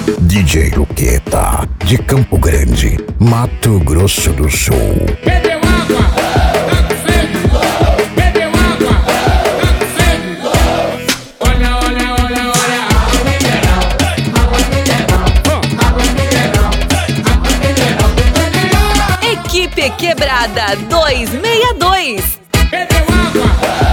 DJ Luqueta, de Campo Grande, Mato Grosso do Sul. Bebeu água, tá com sede. Bebeu água, tá com sede. Olha, olha, olha, olha. Água mineral, água mineral, água mineral, água mineral. Equipe Quebrada 262. Bebeu água.